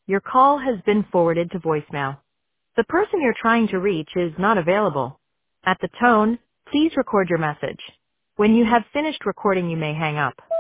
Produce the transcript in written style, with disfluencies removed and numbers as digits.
Your call has been forwarded to voicemail. The person you're trying to reach is not available. At the tone, please record your message. When you have finished recording, you may hang up.